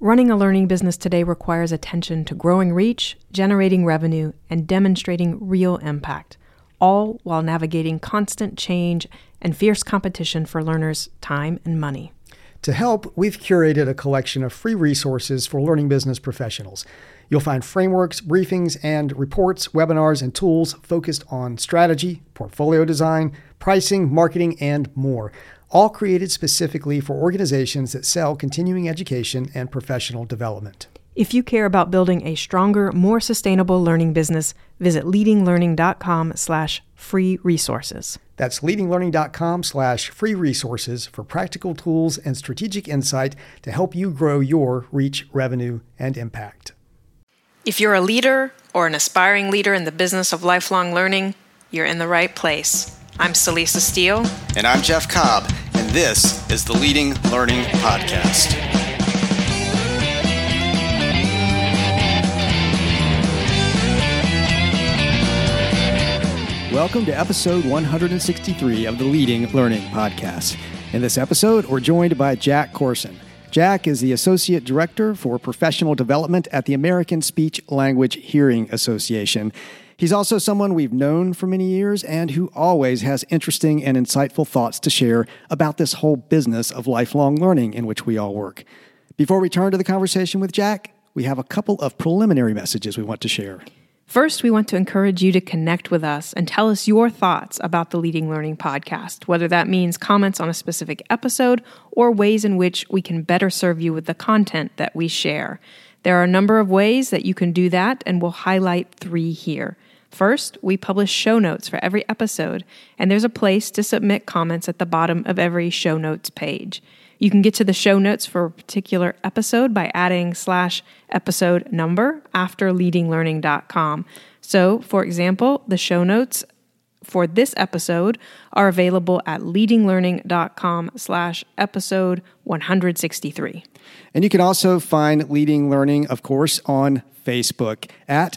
Running a learning business today requires attention to growing reach, generating revenue, and demonstrating real impact, all while navigating constant change and fierce competition for learners' time and money. To help, we've curated a collection of free resources for learning business professionals. You'll find frameworks, briefings, and reports, webinars, and tools focused on strategy, portfolio design, pricing, marketing, and more, all created specifically for organizations that sell continuing education and professional development. If you care about building a stronger, more sustainable learning business, visit leadinglearning.com/free resources. That's leadinglearning.com/free resources for practical tools and strategic insight to help you grow your reach, revenue, and impact. If you're a leader or an aspiring leader in the business of lifelong learning, you're in the right place. I'm Celisa Steele. And I'm Jeff Cobb, and this is the Leading Learning Podcast. Welcome to episode 163 of the Leading Learning Podcast. In this episode, we're joined by Jack Corson. Jack is the Associate Director for Professional Development at the American Speech Language Hearing Association. He's also someone we've known for many years and who always has interesting and insightful thoughts to share about this whole business of lifelong learning in which we all work. Before we turn to the conversation with Jack, we have a couple of preliminary messages we want to share. First, we want to encourage you to connect with us and tell us your thoughts about the Leading Learning Podcast, whether that means comments on a specific episode or ways in which we can better serve you with the content that we share. There are a number of ways that you can do that, and we'll highlight 3 here. First, we publish show notes for every episode, and there's a place to submit comments at the bottom of every show notes page. You can get to the show notes for a particular episode by adding /episode number after leadinglearning.com. So, for example, the show notes for this episode are available at leadinglearning.com/episode 163. And you can also find Leading Learning, of course, on Facebook at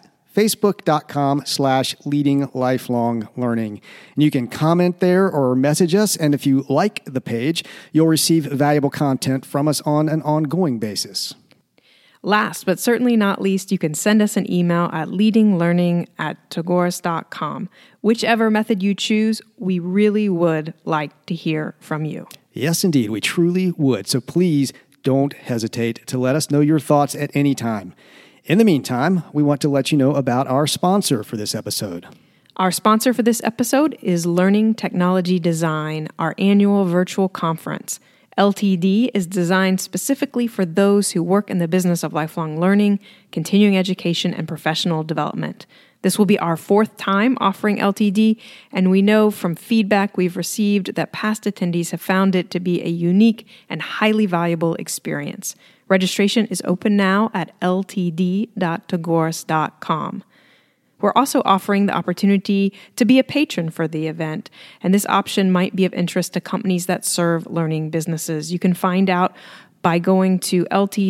facebook.com/leadinglifelonglearning. And you can comment there or message us. And if you like the page, you'll receive valuable content from us on an ongoing basis. Last, but certainly not least, you can send us an email at leadinglearning@tagoras.com. Whichever method you choose, we really would like to hear from you. Yes, indeed. We truly would. So please don't hesitate to let us know your thoughts at any time. In the meantime, we want to let you know about our sponsor for this episode. Our sponsor for this episode is Learning Technology Design, our annual virtual conference. LTD is designed specifically for those who work in the business of lifelong learning, continuing education, and professional development. This will be our 4th time offering LTD, and we know from feedback we've received that past attendees have found it to be a unique and highly valuable experience. Registration is open now at ltd.tagoras.com. We're also offering the opportunity to be a patron for the event, and this option might be of interest to companies that serve learning businesses. You can find out by going to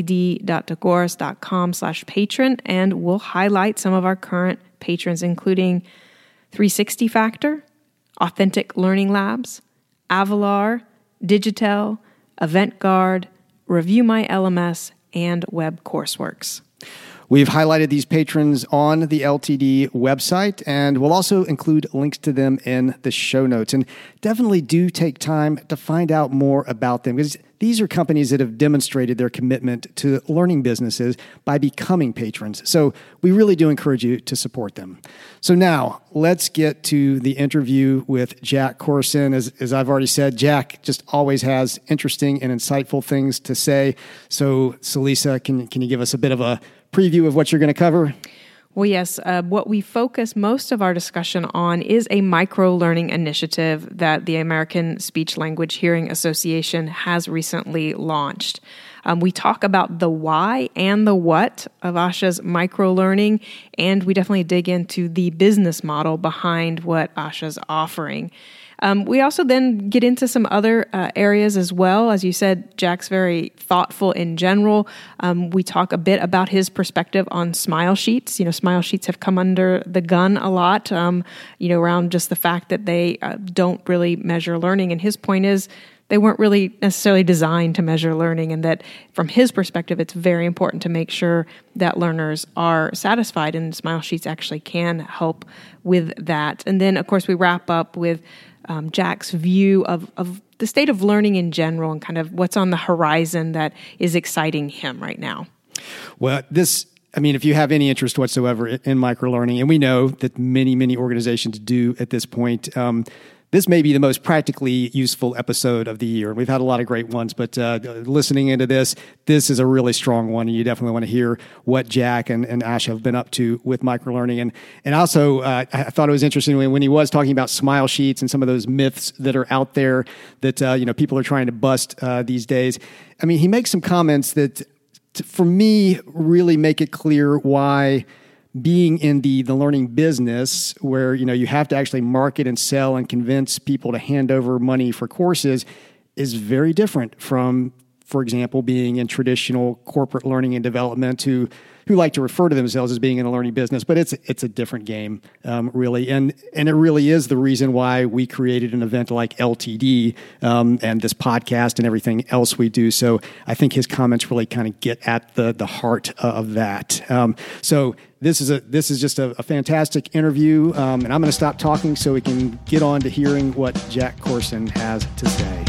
ltd.tagoras.com/patron, and we'll highlight some of our current patrons, including 360 Factor, Authentic Learning Labs, Avalar, Digitel, EventGuard, Review My LMS, and Web Courseworks. We've highlighted these patrons on the LTD website, and we'll also include links to them in the show notes. And definitely do take time to find out more about them, because these are companies that have demonstrated their commitment to learning businesses by becoming patrons. So we really do encourage you to support them. So now let's get to the interview with Jack Corson. As I've already said, Jack just always has interesting and insightful things to say. So Celisa, can you give us a bit of a preview of what you're going to cover? Well, yes. What we focus most of our discussion on is a micro-learning initiative that the American Speech Language Hearing Association has recently launched. We talk about the why and the what of ASHA's micro-learning, and we definitely dig into the business model behind what ASHA's offering. We also then get into some other areas as well. As you said, Jack's very thoughtful in general. We talk a bit about his perspective on smile sheets. Smile sheets have come under the gun a lot, around just the fact that they don't really measure learning. And his point is they weren't really necessarily designed to measure learning, and that from his perspective, it's very important to make sure that learners are satisfied, and Smile Sheets actually can help with that. And then, of course, we wrap up with Jack's view of the state of learning in general and kind of what's on the horizon that is exciting him right now. Well, if you have any interest whatsoever in microlearning, and we know that many, many organizations do at this point, this may be the most practically useful episode of the year. We've had a lot of great ones, but listening into this is a really strong one, and you definitely want to hear what Jack and Asha have been up to with microlearning. And also, I thought it was interesting when he was talking about Smile Sheets and some of those myths that are out there that people are trying to bust these days. I mean, he makes some comments that, for me, really make it clear why being in the learning business, where you have to actually market and sell and convince people to hand over money for courses, is very different from, for example, being in traditional corporate learning and development who like to refer to themselves as being in a learning business, but it's a different game, really. And it really is the reason why we created an event like LTD and this podcast and everything else we do. So I think his comments really kind of get at the heart of that. So this is just a fantastic interview, and I'm going to stop talking so we can get on to hearing what Jack Corson has to say.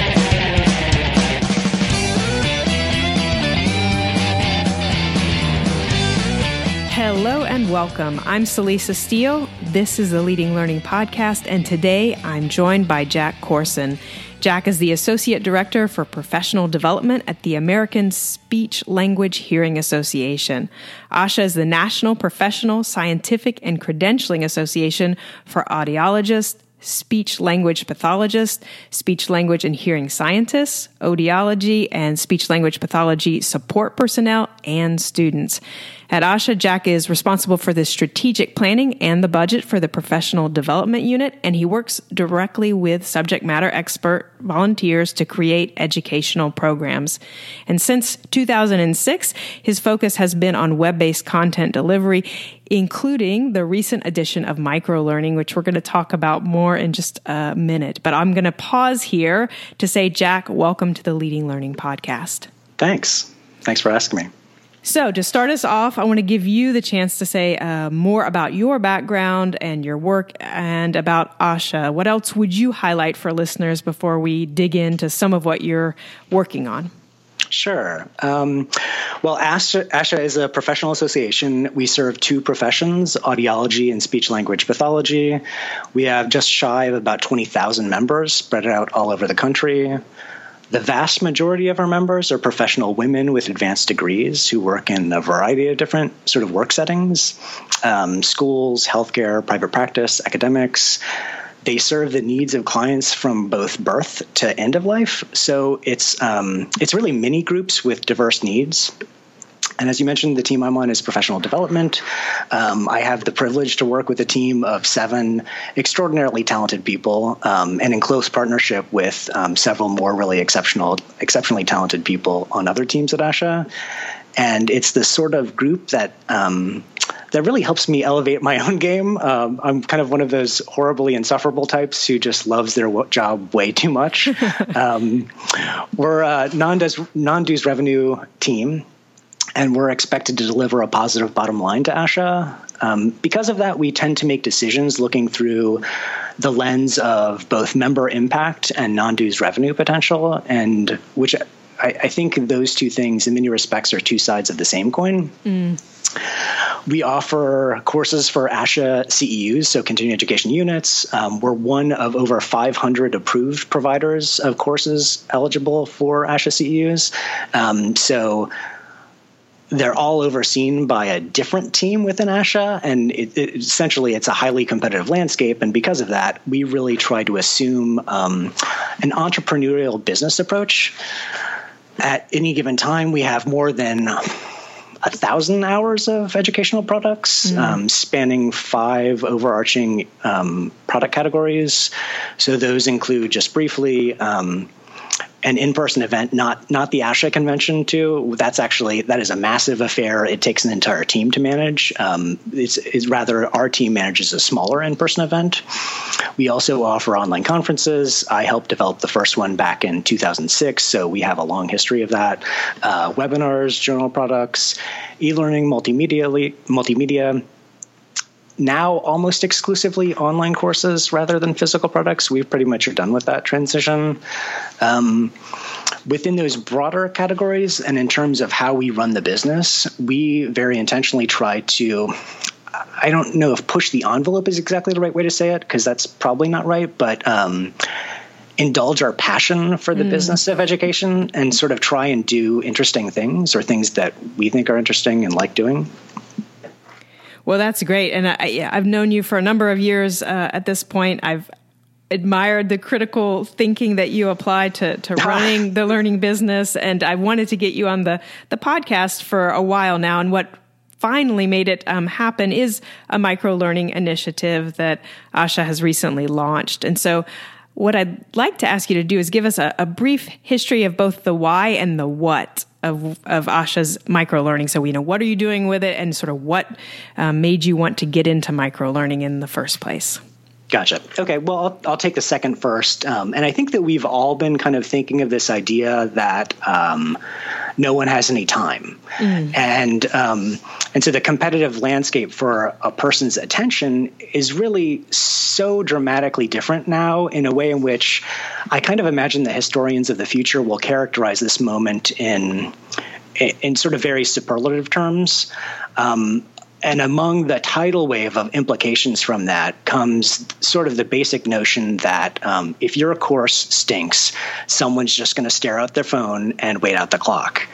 Hello and welcome. I'm Celisa Steele. This is the Leading Learning Podcast, and today I'm joined by Jack Corson. Jack is the Associate Director for Professional Development at the American Speech Language Hearing Association. ASHA is the National Professional Scientific and Credentialing Association for Audiologists, speech language pathologists, speech language and hearing scientists, audiology and speech language pathology support personnel, and students. At ASHA, Jack is responsible for the strategic planning and the budget for the professional development unit, and he works directly with subject matter expert volunteers to create educational programs. And since 2006, his focus has been on web-based content delivery, including the recent addition of microlearning, which we're going to talk about more in just a minute. But I'm going to pause here to say, Jack, welcome to the Leading Learning Podcast. Thanks. Thanks for asking me. So to start us off, I want to give you the chance to say more about your background and your work and about ASHA. What else would you highlight for listeners before we dig into some of what you're working on? Sure. Well, ASHA is a professional association. We serve two professions, audiology and speech-language pathology. We have just shy of about 20,000 members spread out all over the country. The vast majority of our members are professional women with advanced degrees who work in a variety of different sort of work settings, schools, healthcare, private practice, academics. They serve the needs of clients from both birth to end of life. So it's really mini groups with diverse needs. And as you mentioned, the team I'm on is professional development. I have the privilege to work with a team of 7 extraordinarily talented people, and in close partnership with several more really exceptionally talented people on other teams at ASHA. And it's the sort of group that really helps me elevate my own game. I'm kind of one of those horribly insufferable types who just loves their job way too much. We're a non-dues revenue team, and we're expected to deliver a positive bottom line to ASHA. Because of that, we tend to make decisions looking through the lens of both member impact and non-dues revenue potential, and which I think those two things in many respects are two sides of the same coin. We offer courses for ASHA CEUs, so continuing education units. We're one of over 500 approved providers of courses eligible for ASHA CEUs. So they're all overseen by a different team within ASHA, and essentially it's a highly competitive landscape. And because of that, we really try to assume an entrepreneurial business approach. At any given time, we have more than 1,000 hours of educational products spanning 5 overarching product categories. So those include, just briefly, an in-person event, not the ASHA convention too. That is a massive affair. It takes an entire team to manage. It's rather our team manages a smaller in-person event. We also offer online conferences. I helped develop the first one back in 2006, so we have a long history of that. Webinars, journal products, e-learning, multimedia. Now almost exclusively online courses rather than physical products. We pretty much are done with that transition. Within those broader categories and in terms of how we run the business, we very intentionally try to, I don't know if push the envelope is exactly the right way to say it, because that's probably not right, but indulge our passion for the business of education and sort of try and do interesting things or things that we think are interesting and like doing. Well, that's great. And I've known you for a number of years at this point. I've admired the critical thinking that you apply to running the learning business. And I wanted to get you on the podcast for a while now. And what finally made it happen is a micro-learning initiative that ASHA has recently launched. And so what I'd like to ask you to do is give us a brief history of both the why and the what of ASHA's micro-learning. So, what are you doing with it, and sort of what made you want to get into micro-learning in the first place? Gotcha. Okay, well, I'll take the second first. And I think that we've all been kind of thinking of this idea that no one has any time. And so the competitive landscape for a person's attention is really so dramatically different now, in a way in which I kind of imagine the historians of the future will characterize this moment in sort of very superlative terms. And among the tidal wave of implications from that comes sort of the basic notion that if your course stinks, someone's just going to stare at their phone and wait out the clock.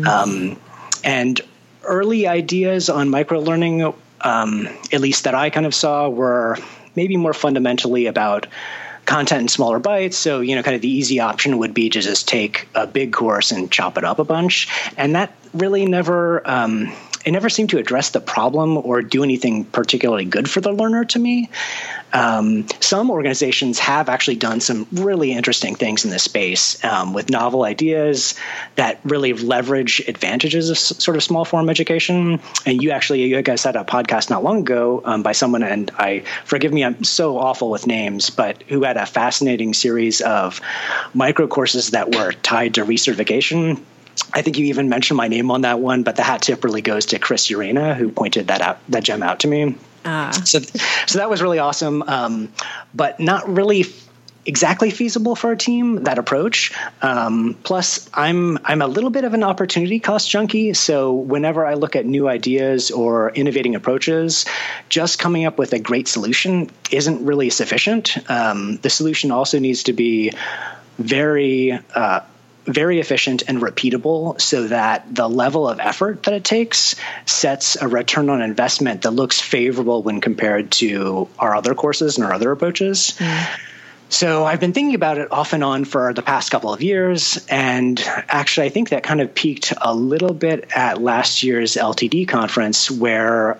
And early ideas on microlearning, at least that I kind of saw, were maybe more fundamentally about content in smaller bites. So, kind of the easy option would be to just take a big course and chop it up a bunch. And that really never seemed to address the problem or do anything particularly good for the learner to me. Some organizations have actually done some really interesting things in this space with novel ideas that really leverage advantages of sort of small form education. And you guys had a podcast not long ago by someone, and forgive me, I'm so awful with names, but who had a fascinating series of micro courses that were tied to recertification. I think you even mentioned my name on that one, but the hat tip really goes to Chris Urena, who pointed that gem out to me. So that was really awesome, but not really exactly feasible for a team, that approach. Plus, I'm a little bit of an opportunity cost junkie. So whenever I look at new ideas or innovating approaches, just coming up with a great solution isn't really sufficient. The solution also needs to be very efficient and repeatable, so that the level of effort that it takes sets a return on investment that looks favorable when compared to our other courses and our other approaches. So I've been thinking about it off and on for the past couple of years, and actually I think that kind of peaked a little bit at last year's LTD conference, where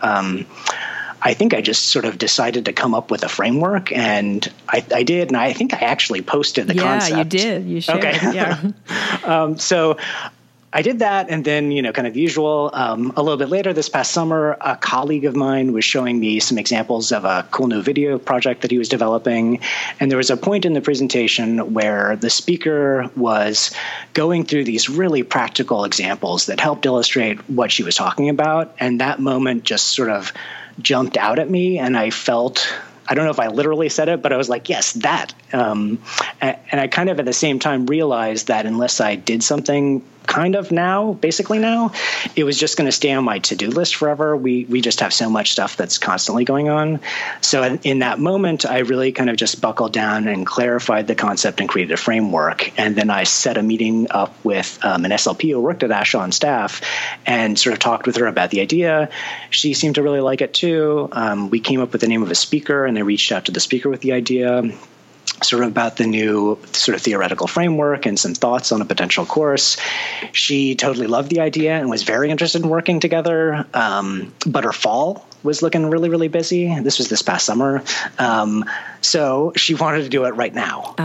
I think I just sort of decided to come up with a framework, and I did, and I think I actually posted the concept. Yeah, you did. You shared. Okay. Yeah. So I did that, and then, kind of usual, a little bit later this past summer, a colleague of mine was showing me some examples of a cool new video project that he was developing, and there was a point in the presentation where the speaker was going through these really practical examples that helped illustrate what she was talking about, and that moment just sort of jumped out at me, and I felt, I don't know if I literally said it, but I was like, yes, that. And I kind of at the same time realized that unless I did something basically now, it was just going to stay on my to-do list forever. We just have so much stuff that's constantly going on. So in that moment, I really kind of just buckled down and clarified the concept and created a framework. And then I set a meeting up with an SLP who worked at ASHA on staff and sort of talked with her about the idea. She seemed to really like it too. We came up with the name of a speaker, and I reached out to the speaker with the idea. sort of about the new sort of theoretical framework and some thoughts on a potential course. She totally loved the idea and was very interested in working together. But her fall was looking really, really busy. This was this past summer. So she wanted to do it right now.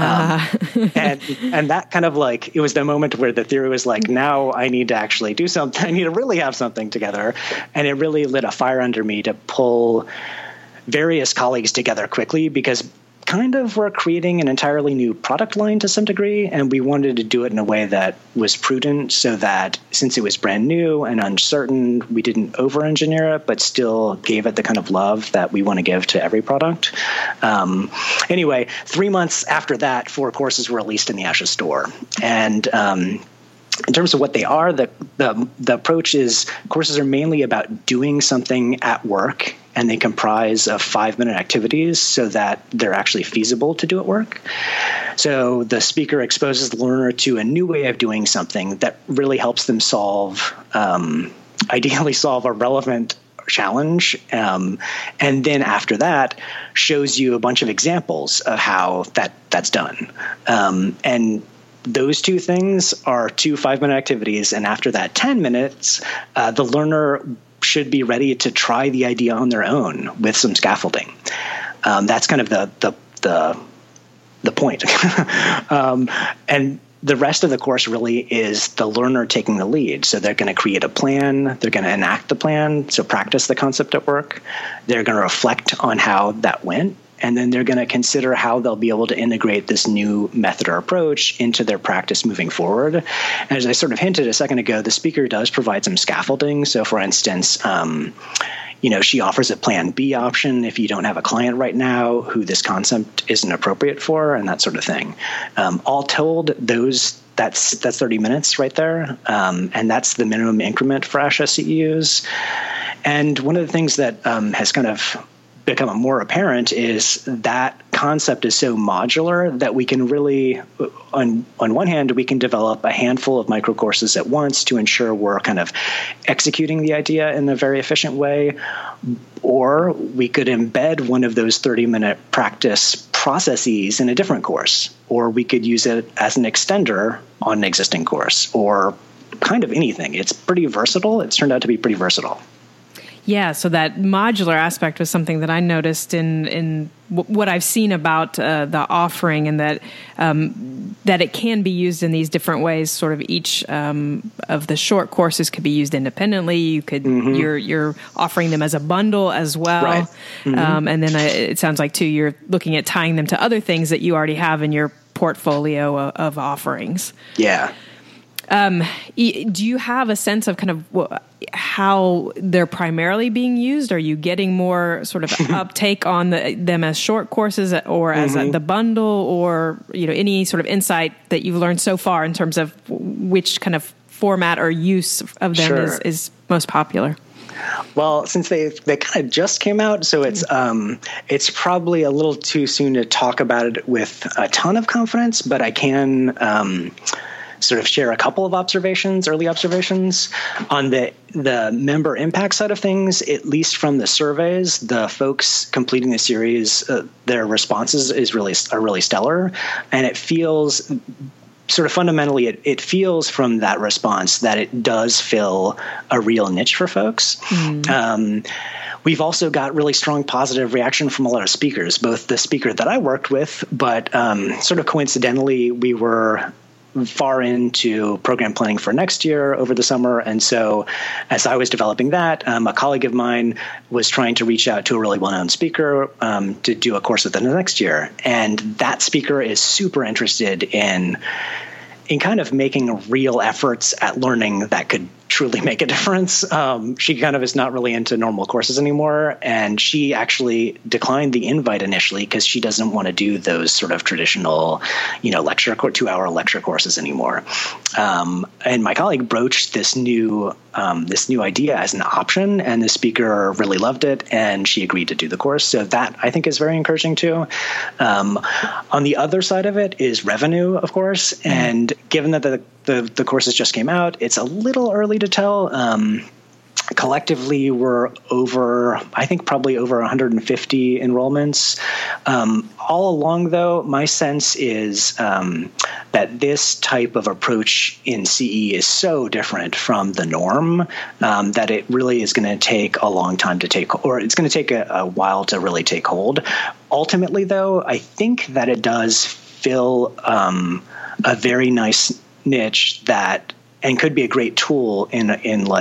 And that kind of like, it was the moment where the theory was like, now I need to actually do something. I need to really have something together. And it really lit a fire under me to pull various colleagues together quickly, because kind of we're creating an entirely new product line to some degree, and we wanted to do it in a way that was prudent so that since it was brand new and uncertain, we didn't over-engineer it, but still gave it the kind of love that we want to give to every product. Anyway, 3 months after that, 4 courses were released in the Asha store. And in terms of what they are, the approach is courses are mainly about doing something at work, and they comprise of 5-minute activities so that they're actually feasible to do at work. So the speaker exposes the learner to a new way of doing something that really helps them ideally solve a relevant challenge. And then after that, shows you a bunch of examples of how that's done. And those 2 things are 2 5-minute activities. And after that 10 minutes, the learner should be ready to try the idea on their own with some scaffolding. That's kind of the point. And the rest of the course really is the learner taking the lead. So they're going to create a plan. They're going to enact the plan. So practice the concept at work. They're going to reflect on how that went. And then they're going to consider how they'll be able to integrate this new method or approach into their practice moving forward. And as I sort of hinted a second ago, the speaker does provide some scaffolding. So for instance, she offers a plan B option if you don't have a client right now who this concept isn't appropriate for, and that sort of thing. All told, that's 30 minutes right there. And that's the minimum increment for Asha CEUs. And one of the things that has kind of become more apparent is that concept is so modular that we can really, on one hand, we can develop a handful of micro courses at once to ensure we're kind of executing the idea in a very efficient way, or we could embed one of those 30-minute practice processes in a different course, or we could use it as an extender on an existing course, or kind of anything. It's pretty versatile. It's turned out to be pretty versatile. Yeah, so that modular aspect was something that I noticed in what I've seen about the offering, and that it can be used in these different ways. Sort of each of the short courses could be used independently. You could you're offering them as a bundle as well, right. And then it sounds like too you're looking at tying them to other things that you already have in your portfolio of offerings. Yeah. Do you have a sense of kind of how they're primarily being used? Are you getting more sort of uptake on them as short courses or as the bundle, or any sort of insight that you've learned so far in terms of which kind of format or use of them is most popular? Well, since they kind of just came out, so it's probably a little too soon to talk about it with a ton of confidence, but I can sort of share a couple of early observations on the member impact side of things. At least from the surveys, the folks completing the series, their responses are really stellar, and it feels sort of fundamentally, it feels from that response that it does fill a real niche for folks. We've also got really strong positive reaction from a lot of speakers, both the speaker that I worked with, but sort of coincidentally, we were far into program planning for next year over the summer. And so as I was developing that, a colleague of mine was trying to reach out to a really well-known speaker to do a course with them next year. And that speaker is super interested in kind of making real efforts at learning that could truly make a difference. She kind of is not really into normal courses anymore, and she actually declined the invite initially because she doesn't want to do those sort of traditional, 2-hour lecture courses anymore. And my colleague broached this new idea as an option, and the speaker really loved it, and she agreed to do the course. So that I think is very encouraging too. On the other side of it is revenue, of course, and given that the courses just came out, it's a little early to tell. collectively, we're probably over 150 enrollments. All along, though, my sense is that this type of approach in CE is so different from the norm that it really is going to take a long time to take, or it's going to take a while to really take hold. Ultimately, though, I think that it does fill a very nice niche and could be a great tool in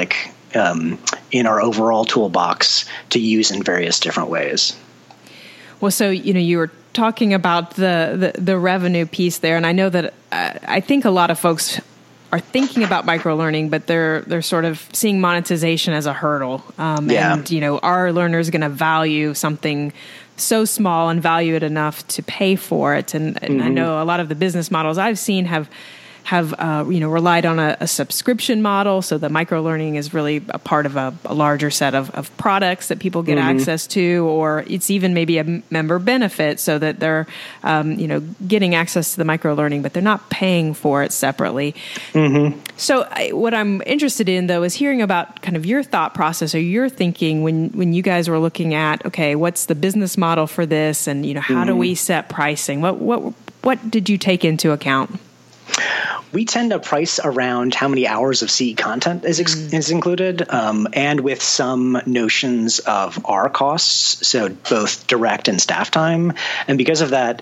our overall toolbox to use in various different ways. Well, so you were talking about the revenue piece there, and I know that I think a lot of folks are thinking about microlearning, but they're sort of seeing monetization as a hurdle. And our learners going to value something so small and value it enough to pay for it. And I know a lot of the business models I've seen have relied on a subscription model. So the microlearning is really a part of a larger set of products that people get access to, or it's even maybe a member benefit so that they're, getting access to the microlearning, but they're not paying for it separately. So what I'm interested in, though, is hearing about kind of your thought process or your thinking when you guys were looking at, okay, what's the business model for this? And, how do we set pricing? What did you take into account? We tend to price around how many hours of CE content is included, and with some notions of our costs, so both direct and staff time. And because of that,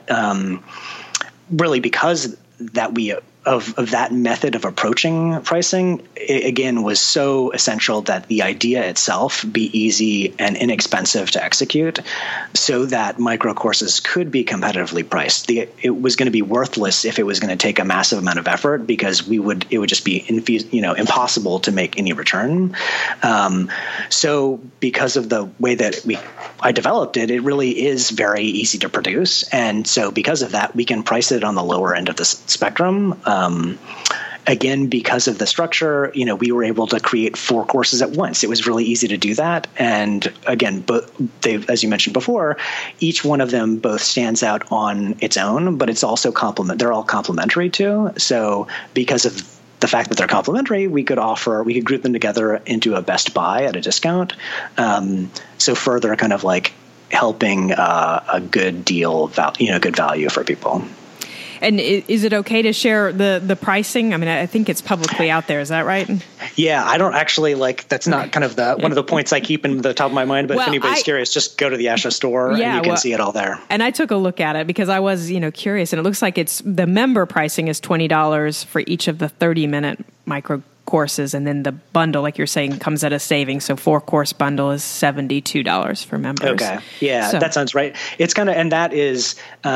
really because that of that method of approaching pricing, it, again, was so essential that the idea itself be easy and inexpensive to execute so that micro courses could be competitively priced. It was going to be worthless if it was going to take a massive amount of effort because it would just be impossible to make any return. So because of the way that I developed it, it really is very easy to produce. And so because of that, we can price it on the lower end of the spectrum. Again, because of the structure, we were able to create 4 courses at once. It was really easy to do that. And again, as you mentioned before, each one of them both stands out on its own, but it's also they're all complementary too. So because of the fact that they're complementary, we could group them together into a best buy at a discount. So further kind of like helping a good deal, good value for people. And is it okay to share the pricing? I mean, I think it's publicly out there. Is that right? Yeah, I don't actually that's not kind of one of the points I keep in the top of my mind. But if anybody's curious, just go to the ASHA store and you can see it all there. And I took a look at it because I was, curious. And it looks like the member pricing is $20 for each of the 30-minute micro courses, and then the bundle, like you're saying, comes at a savings. So 4-course bundle is $72 for members. Okay, yeah, that sounds right. It's kind of, and that is,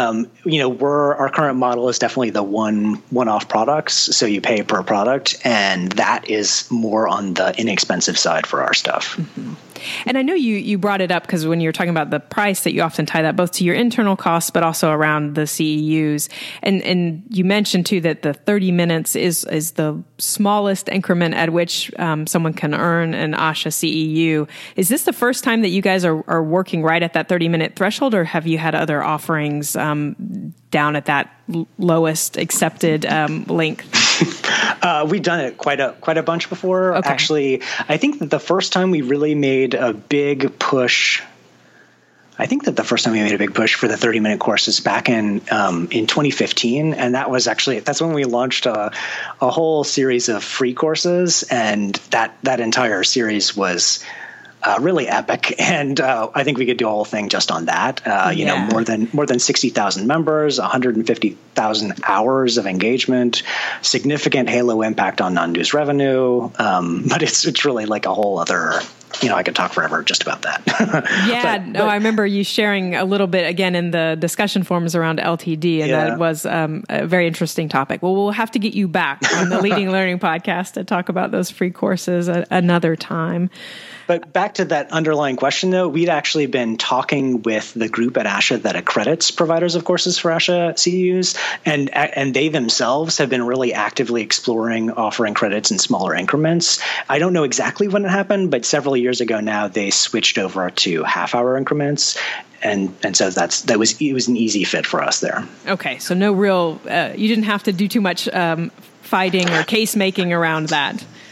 our current model is definitely the one-off products. So you pay per product, and that is more on the inexpensive side for our stuff. Mm-hmm. And I know you brought it up because when you're talking about the price, that you often tie that both to your internal costs, but also around the CEUs. And you mentioned too that the 30 minutes is the smallest increment at which someone can earn an ASHA CEU. Is this the first time that you guys are working right at that 30-minute threshold, or have you had other offerings down at that lowest accepted length? We've done it quite a bunch before. Okay. Actually, I think that the first time we really made a big push, for the 30-minute courses back in 2015, and that's when we launched a whole series of free courses, and that entire series was really epic, and I think we could do a whole thing just on that. More than 60,000 members, 150,000 hours of engagement, significant halo impact on non-dues revenue. But it's really like a whole other. I could talk forever just about that. Yeah, I remember you sharing a little bit again in the discussion forums around LTD, and that was a very interesting topic. Well, we'll have to get you back on the Leading Learning podcast to talk about those free courses another time. But back to that underlying question, though, we'd actually been talking with the group at ASHA that accredits providers of courses for ASHA CEUs, and they themselves have been really actively exploring offering credits in smaller increments. I don't know exactly when it happened, but several years ago now, they switched over to half-hour increments. And so it was an easy fit for us there. Okay, so no real, you didn't have to do too much fighting or case making around that.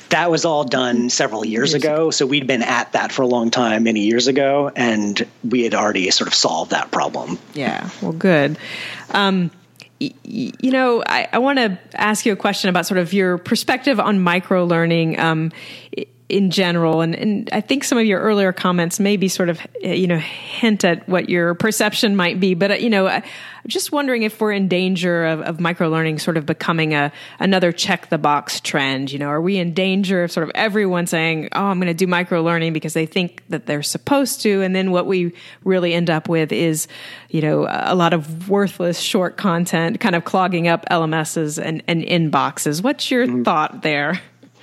That was all done several years ago. So we'd been at that for a long time, many years ago, and we had already sort of solved that problem. Yeah, well, good. I want to ask you a question about sort of your perspective on microlearning in general. And I think some of your earlier comments maybe sort of, hint at what your perception might be. But, I'm just wondering if we're in danger of microlearning sort of becoming another check the box trend. Are we in danger of sort of everyone saying, oh, I'm going to do microlearning because they think that they're supposed to. And then what we really end up with is, a lot of worthless short content kind of clogging up LMSs and inboxes. What's your thought there?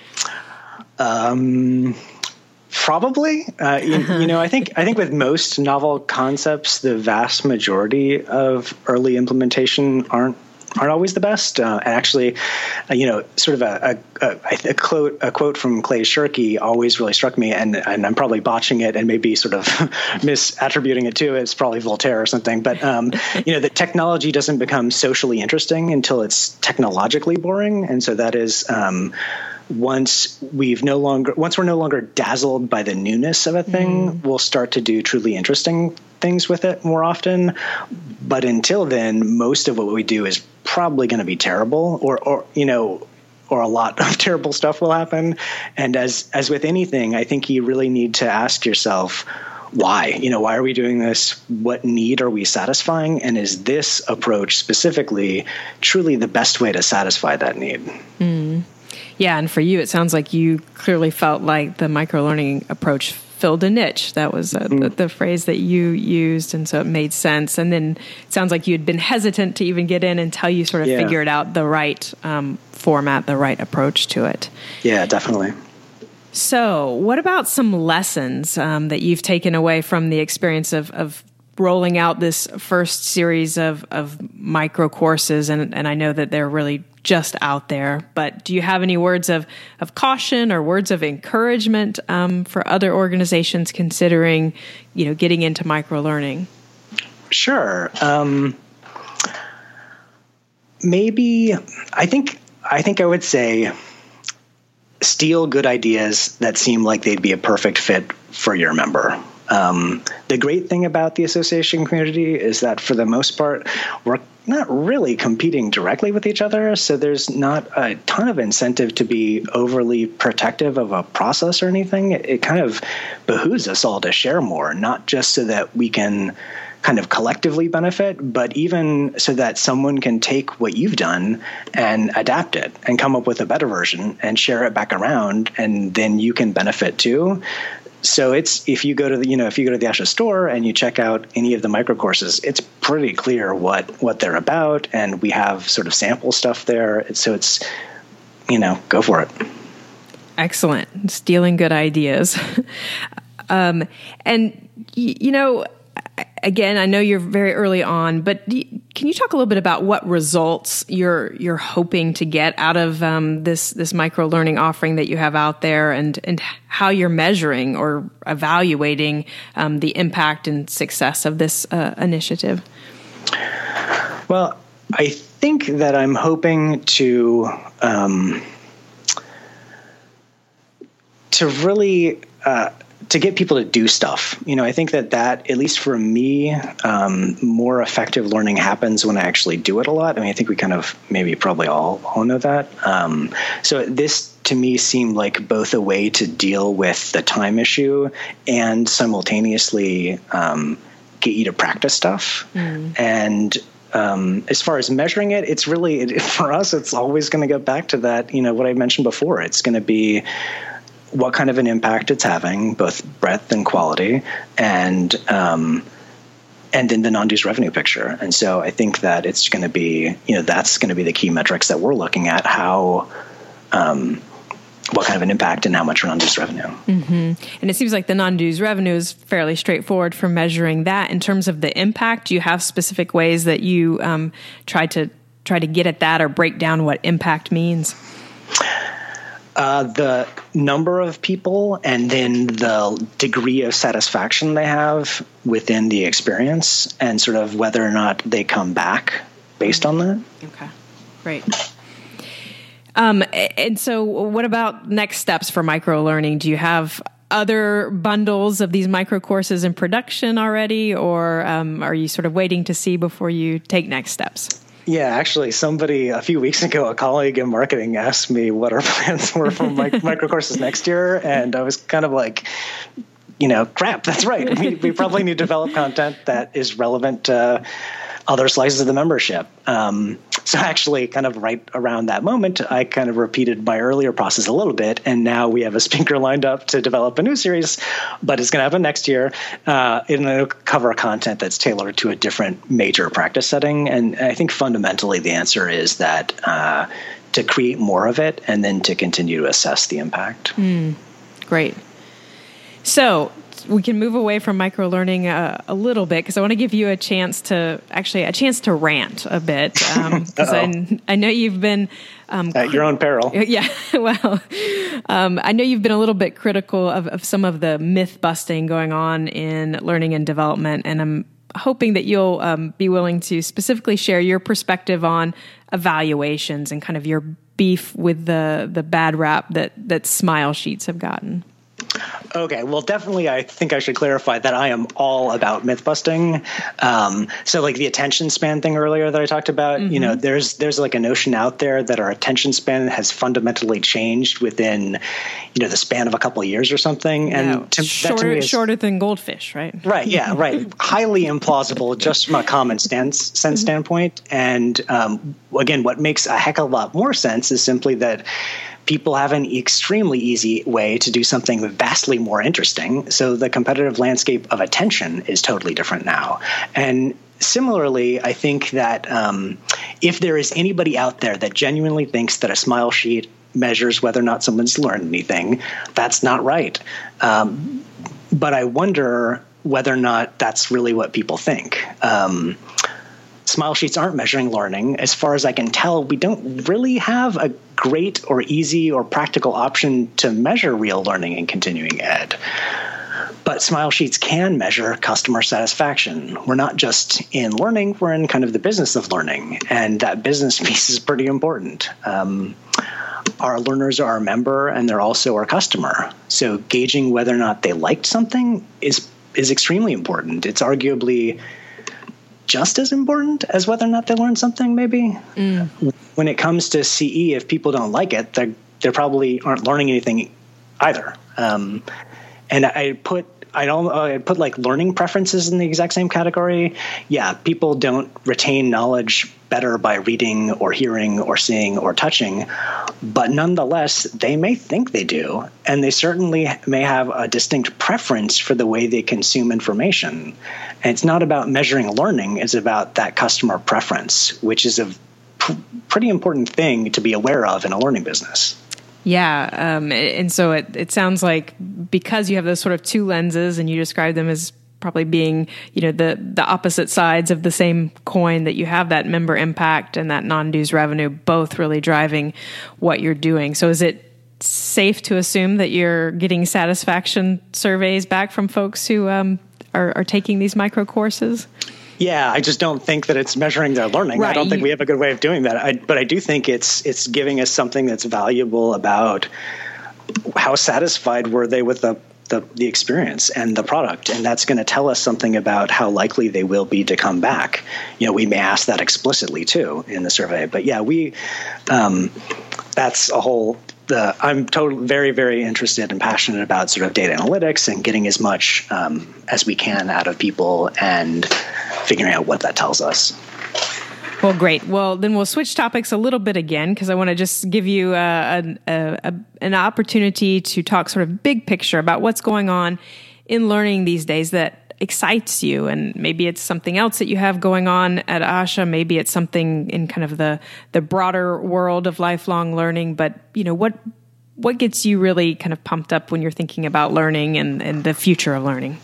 Probably. I think with most novel concepts, the vast majority of early implementation aren't always the best. Actually, sort of a quote from Clay Shirky always really struck me, and I'm probably botching it and maybe sort of misattributing it to it. It's probably Voltaire or something. But that technology doesn't become socially interesting until it's technologically boring, and so that is. Once we're no longer dazzled by the newness of a thing, we'll start to do truly interesting things with it more often. But until then, most of what we do is probably going to be terrible, or a lot of terrible stuff will happen. And as with anything, I think you really need to ask yourself, why? Why are we doing this? What need are we satisfying? And is this approach specifically truly the best way to satisfy that need? Yeah, and for you, it sounds like you clearly felt like the microlearning approach filled a niche. That was the phrase that you used, and so it made sense. And then it sounds like you had been hesitant to even get in until you sort of figured out the right format, the right approach to it. Yeah, definitely. So what about some lessons that you've taken away from the experience of rolling out this first series of micro courses? And I know that they're really just out there, but do you have any words of caution or words of encouragement for other organizations considering, getting into microlearning? Sure. Maybe I think I would say steal good ideas that seem like they'd be a perfect fit for your member. The great thing about the association community is that for the most part, we're not really competing directly with each other. So there's not a ton of incentive to be overly protective of a process or anything. It kind of behooves us all to share more, not just so that we can kind of collectively benefit, but even so that someone can take what you've done and adapt it and come up with a better version and share it back around, and then you can benefit too. So if you go to the ASHA store and you check out any of the micro courses, it's pretty clear what they're about, and we have sort of sample stuff there. So it's, go for it. Excellent. Stealing good ideas. And again, I know you're very early on, but can you talk a little bit about what results you're hoping to get out of this micro learning offering that you have out there, and how you're measuring or evaluating the impact and success of this initiative? Well, I think that I'm hoping to really to get people to do stuff. I think that at least for me, more effective learning happens when I actually do it a lot. I think we kind of probably all know that. So this to me seemed like both a way to deal with the time issue and simultaneously get you to practice stuff. And as far as measuring it, it's really, for us, it's always going to go back to that, what I mentioned before. It's going to be what kind of an impact it's having, both breadth and quality, and then the non-dues revenue picture. And so I think that it's going to be, that's going to be the key metrics that we're looking at, how, what kind of an impact and how much non-dues revenue. And it seems like the non-dues revenue is fairly straightforward for measuring that. In terms of the impact, do you have specific ways that you try to get at that or break down what impact means? The number of people and then the degree of satisfaction they have within the experience, and sort of whether or not they come back based on that. Okay, great. And so what about next steps for microlearning? Do you have other bundles of these micro courses in production already, or are you sort of waiting to see before you take next steps? Yeah, actually, somebody a few weeks ago, a colleague in marketing asked me what our plans were for micro courses next year. And I was kind of like, crap, that's right. We probably need to develop content that is relevant to other slices of the membership. So actually, kind of right around that moment, I kind of repeated my earlier process a little bit, and now we have a speaker lined up to develop a new series, but it's going to happen next year. It'll cover content that's tailored to a different major practice setting, and I think fundamentally the answer is that to create more of it and then to continue to assess the impact. Great. So we can move away from microlearning a little bit, because I want to give you a chance to rant a bit, because I know you've been at your own peril. Yeah, well, I know you've been a little bit critical of some of the myth busting going on in learning and development, and I'm hoping that you'll be willing to specifically share your perspective on evaluations and kind of your beef with the bad rap that smile sheets have gotten. Okay, well, definitely, I think I should clarify that I am all about myth busting. So, like the attention span thing earlier that I talked about, there's like a notion out there that our attention span has fundamentally changed within, the span of a couple of years or something. And shorter than goldfish, right? Right. Yeah. Right. Highly implausible, just from a common sense standpoint. And again, what makes a heck of a lot more sense is simply that people have an extremely easy way to do something vastly more interesting. So the competitive landscape of attention is totally different now. And similarly, I think that if there is anybody out there that genuinely thinks that a smile sheet measures whether or not someone's learned anything, that's not right. But I wonder whether or not that's really what people think. Smile sheets aren't measuring learning. As far as I can tell, we don't really have a great or easy or practical option to measure real learning in continuing ed. But smile sheets can measure customer satisfaction. We're not just in learning, we're in kind of the business of learning. And that business piece is pretty important. Our learners are our member, and they're also our customer. So gauging whether or not they liked something is extremely important. It's arguably just as important as whether or not they learned something, maybe. When it comes to CE, if people don't like it, they probably aren't learning anything either. And I put like learning preferences in the exact same category. Yeah, people don't retain knowledge better by reading or hearing or seeing or touching, but nonetheless, they may think they do, and they certainly may have a distinct preference for the way they consume information. And it's not about measuring learning, it's about that customer preference, which is a pretty important thing to be aware of in a learning business. Yeah, and so it sounds like because you have those sort of two lenses, and you describe them as probably being, the opposite sides of the same coin, that you have that member impact and that non-dues revenue both really driving what you're doing. So is it safe to assume that you're getting satisfaction surveys back from folks who are taking these micro courses? Yeah, I just don't think that it's measuring their learning. Right. I don't think we have a good way of doing that. But I do think it's giving us something that's valuable about how satisfied were they with the experience and the product. And that's going to tell us something about how likely they will be to come back. We may ask that explicitly too in the survey. But yeah, that's a whole... I'm totally very, very interested and passionate about sort of data analytics and getting as much as we can out of people and figuring out what that tells us. Well, great. Well, then we'll switch topics a little bit again, because I want to just give you an opportunity to talk sort of big picture about what's going on in learning these days that excites you. And maybe it's something else that you have going on at ASHA. Maybe it's something in kind of the broader world of lifelong learning. But, what gets you really kind of pumped up when you're thinking about learning and the future of learning?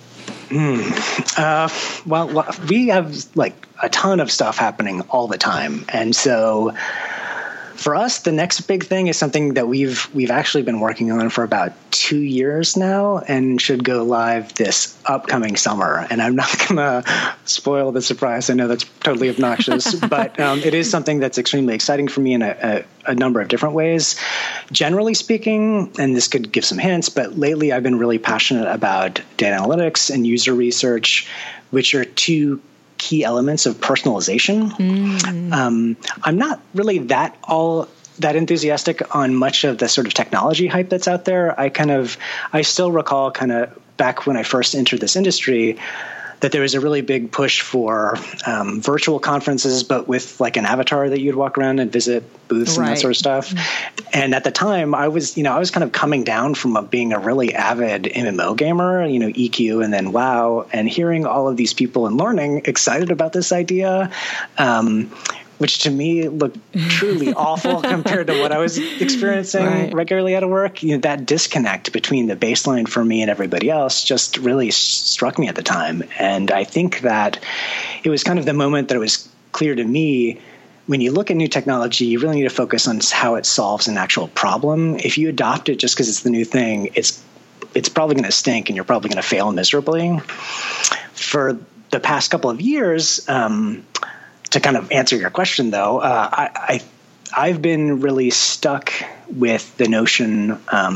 Well, we have like a ton of stuff happening all the time. And so For us, the next big thing is something that we've actually been working on for about 2 years now and should go live this upcoming summer. And I'm not going to spoil the surprise. I know that's totally obnoxious, but it is something that's extremely exciting for me in a number of different ways. Generally speaking, and this could give some hints, but lately I've been really passionate about data analytics and user research, which are two key elements of personalization. I'm not really that enthusiastic on much of the sort of technology hype that's out there. I still recall kind of back when I first entered this industry that there was a really big push for virtual conferences, but with like an avatar that you'd walk around and visit booths and that sort of stuff. And at the time, I was kind of coming down from being a really avid MMO gamer, EQ and then WoW, and hearing all of these people and learning excited about this idea, which to me looked truly awful compared to what I was experiencing regularly at work. That disconnect between the baseline for me and everybody else just really struck me at the time. And I think that it was kind of the moment that it was clear to me, when you look at new technology, you really need to focus on how it solves an actual problem. If you adopt it just because it's the new thing, it's probably going to stink and you're probably going to fail miserably. For the past couple of years, to kind of answer your question, though, I've been really stuck with the notion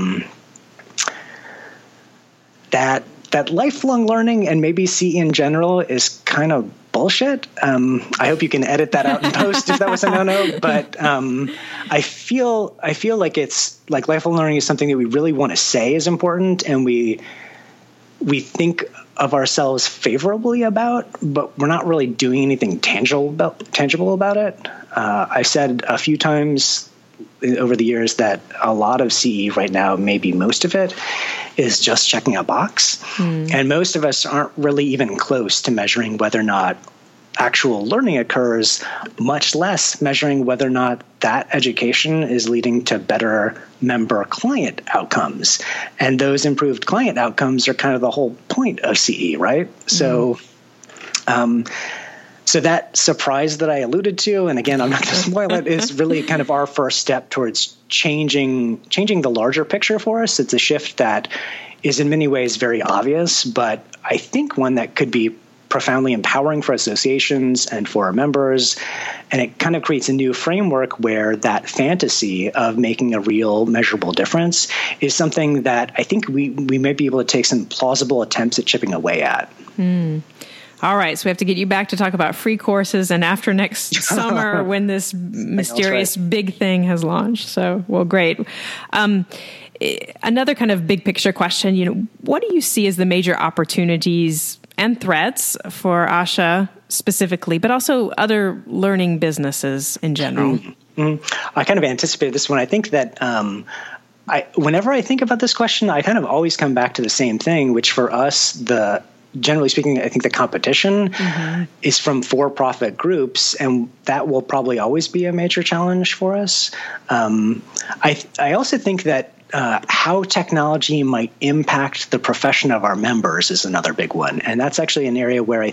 that lifelong learning and maybe CE in general is kind of bullshit. I hope you can edit that out in post if that was a no-no. But I feel like it's like lifelong learning is something that we really want to say is important, and we think of ourselves favorably about, but we're not really doing anything tangible about it. I've said a few times over the years that a lot of CE right now, maybe most of it, is just checking a box. And most of us aren't really even close to measuring whether or not actual learning occurs, much less measuring whether or not that education is leading to better member client outcomes. And those improved client outcomes are kind of the whole point of CE, right? So that surprise that I alluded to, and again, I'm not going to spoil it, is really kind of our first step towards changing the larger picture for us. It's a shift that is in many ways very obvious, but I think one that could be profoundly empowering for associations and for our members. And it kind of creates a new framework where that fantasy of making a real measurable difference is something that I think we might be able to take some plausible attempts at chipping away at. All right. So we have to get you back to talk about free courses and after next summer when this mysterious big thing has launched. So, well, great. Another kind of big picture question, what do you see as the major opportunities and threats for Asha specifically, but also other learning businesses in general? I kind of anticipated this one. I think that whenever I think about this question, I kind of always come back to the same thing, which for us, generally speaking, I think the competition is from for-profit groups, and that will probably always be a major challenge for us. I also think that how technology might impact the profession of our members is another big one. And that's actually an area where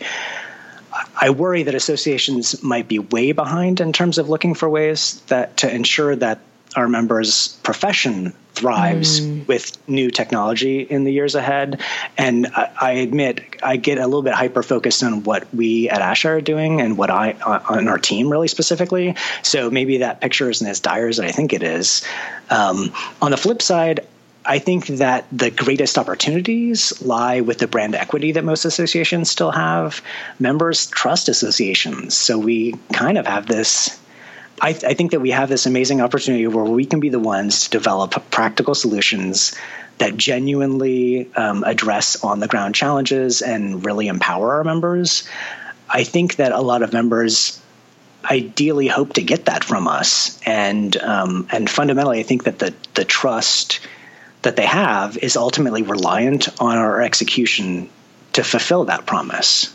I worry that associations might be way behind in terms of looking for ways to ensure that our members' profession thrives with new technology in the years ahead. And I admit I get a little bit hyper-focused on what we at Asha are doing and what on our team really specifically. So maybe that picture isn't as dire as I think it is. On the flip side, I think that the greatest opportunities lie with the brand equity that most associations still have. Members trust associations. So we kind of have this I think that we have this amazing opportunity where we can be the ones to develop practical solutions that genuinely address on-the-ground challenges and really empower our members. I think that a lot of members ideally hope to get that from us, and fundamentally, I think that the trust that they have is ultimately reliant on our execution to fulfill that promise.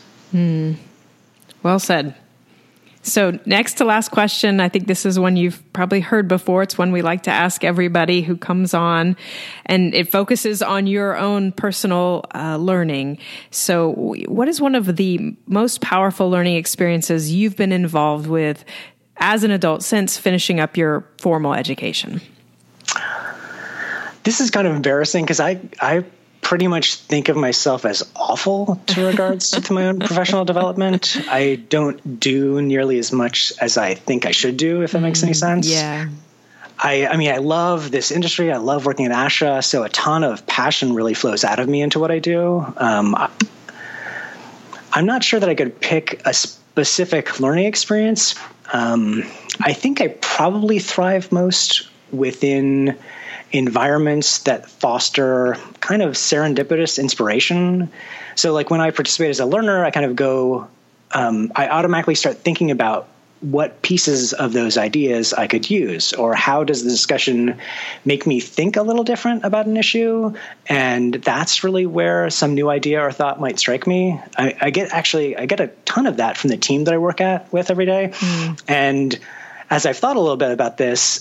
Well said. So next to last question, I think this is one you've probably heard before. It's one we like to ask everybody who comes on, and it focuses on your own personal learning. So what is one of the most powerful learning experiences you've been involved with as an adult since finishing up your formal education? This is kind of embarrassing because I pretty much think of myself as awful to regards to my own professional development. I don't do nearly as much as I think I should do, if that makes any sense. Yeah. I mean, I love this industry. I love working at ASHA, so a ton of passion really flows out of me into what I do. I'm not sure that I could pick a specific learning experience. I think I probably thrive most within environments that foster kind of serendipitous inspiration. So like when I participate as a learner, I kind of go, I automatically start thinking about what pieces of those ideas I could use, or how does the discussion make me think a little different about an issue? And that's really where some new idea or thought might strike me. I get a ton of that from the team that I work with every day. And as I've thought a little bit about this,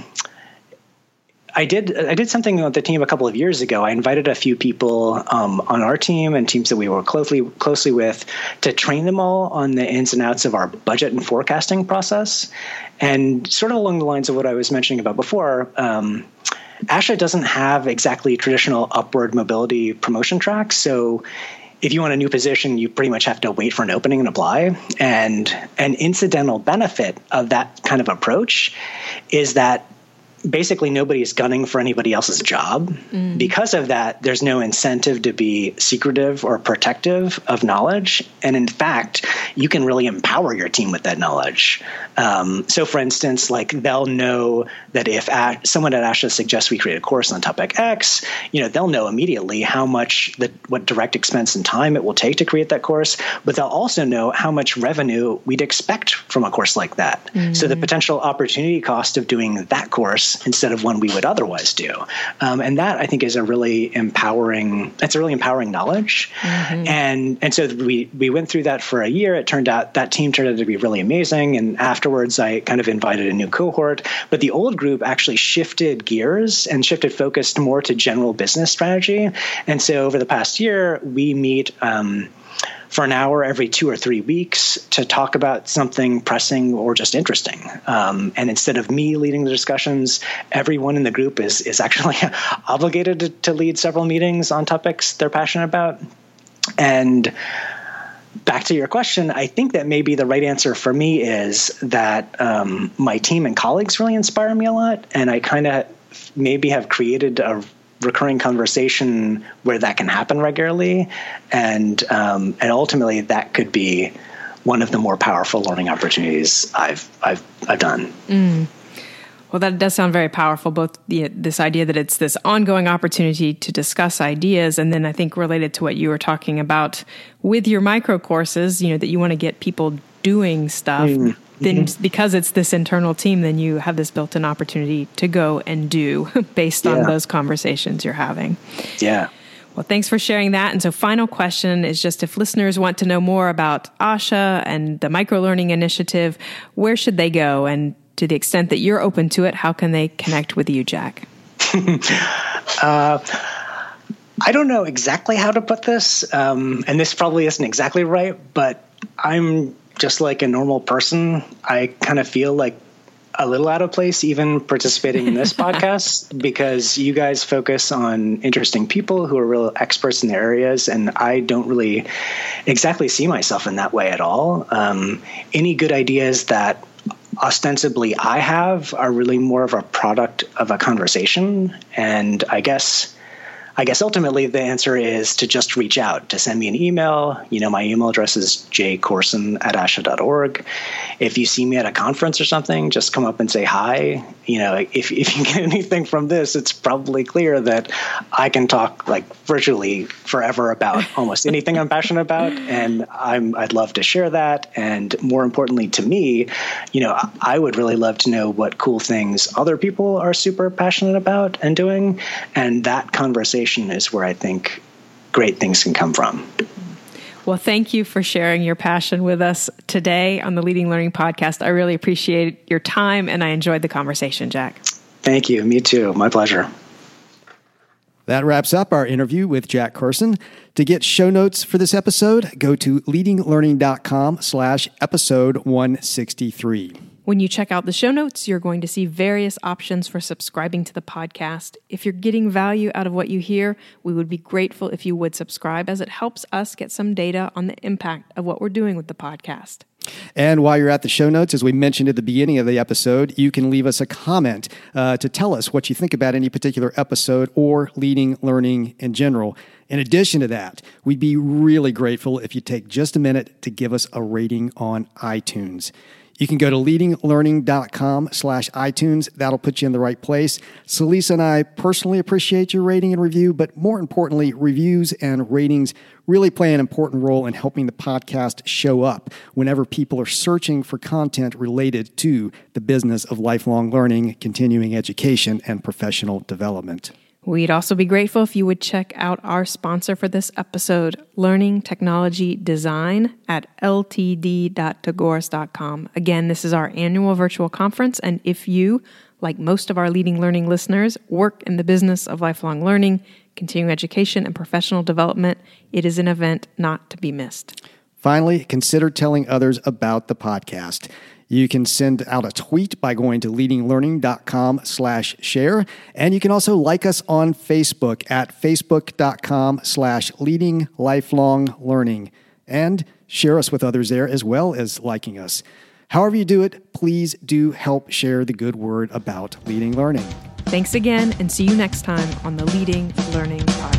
I did something with the team a couple of years ago. I invited a few people on our team and teams that we work closely with to train them all on the ins and outs of our budget and forecasting process. And sort of along the lines of what I was mentioning about before, ASHA doesn't have exactly traditional upward mobility promotion tracks. So if you want a new position, you pretty much have to wait for an opening and apply. And an incidental benefit of that kind of approach is that basically nobody is gunning for anybody else's job. Because of that, there's no incentive to be secretive or protective of knowledge. And in fact, you can really empower your team with that knowledge. So for instance, like they'll know that if someone at ASHA suggests we create a course on topic X, they'll know immediately what direct expense and time it will take to create that course, but they'll also know how much revenue we'd expect from a course like that. So the potential opportunity cost of doing that course instead of one we would otherwise do. And that I think is a really empowering knowledge. And so we went through that for a year. That team turned out to be really amazing. And afterwards I kind of invited a new cohort, but the old group actually shifted gears and shifted focus more to general business strategy. And so over the past year, we meet for an hour every 2 or 3 weeks to talk about something pressing or just interesting. And instead of me leading the discussions, everyone in the group is actually obligated to lead several meetings on topics they're passionate about. And back to your question, I think that maybe the right answer for me is that my team and colleagues really inspire me a lot. And I kind of maybe have created a recurring conversation where that can happen regularly, and ultimately that could be one of the more powerful learning opportunities I've done. Well, that does sound very powerful. Both this idea that it's this ongoing opportunity to discuss ideas, and then I think related to what you were talking about with your micro courses, that you want to get people doing stuff. Then because it's this internal team, then you have this built-in opportunity to go and do based on those conversations you're having. Yeah. Well, thanks for sharing that. And so final question is just if listeners want to know more about ASHA and the microlearning initiative, where should they go? And to the extent that you're open to it, how can they connect with you, Jack? I don't know exactly how to put this, and this probably isn't exactly right, but I'm just like a normal person. I kind of feel like a little out of place even participating in this podcast, because you guys focus on interesting people who are real experts in their areas, and I don't really exactly see myself in that way at all. Any good ideas that ostensibly I have are really more of a product of a conversation, and I guess ultimately the answer is to just reach out, to send me an email. My email address is jcorson@asha.org. If you see me at a conference or something, just come up and say hi. If you get anything from this, it's probably clear that I can talk like virtually forever about almost anything I'm passionate about, and I'd love to share that. And more importantly to me, I would really love to know what cool things other people are super passionate about and doing, and that conversation is where I think great things can come from. Well, thank you for sharing your passion with us today on the Leading Learning Podcast. I really appreciate your time, and I enjoyed the conversation, Jack. Thank you. Me too. My pleasure. That wraps up our interview with Jack Corson. To get show notes for this episode, go to leadinglearning.com/episode 163. When you check out the show notes, you're going to see various options for subscribing to the podcast. If you're getting value out of what you hear, we would be grateful if you would subscribe, as it helps us get some data on the impact of what we're doing with the podcast. And while you're at the show notes, as we mentioned at the beginning of the episode, you can leave us a comment to tell us what you think about any particular episode or leading learning in general. In addition to that, we'd be really grateful if you take just a minute to give us a rating on iTunes. You can go to leadinglearning.com/iTunes. That'll put you in the right place. Celisa and I personally appreciate your rating and review, but more importantly, reviews and ratings really play an important role in helping the podcast show up whenever people are searching for content related to the business of lifelong learning, continuing education, and professional development. We'd also be grateful if you would check out our sponsor for this episode, Learning Technology Design, at ltd.tagoras.com. Again, this is our annual virtual conference, and if you, like most of our leading learning listeners, work in the business of lifelong learning, continuing education, and professional development, it is an event not to be missed. Finally, consider telling others about the podcast. You can send out a tweet by going to leadinglearning.com/share. And you can also like us on Facebook at facebook.com/leadinglifelonglearning. And share us with others there as well as liking us. However you do it, please do help share the good word about leading learning. Thanks again, and see you next time on the Leading Learning Podcast.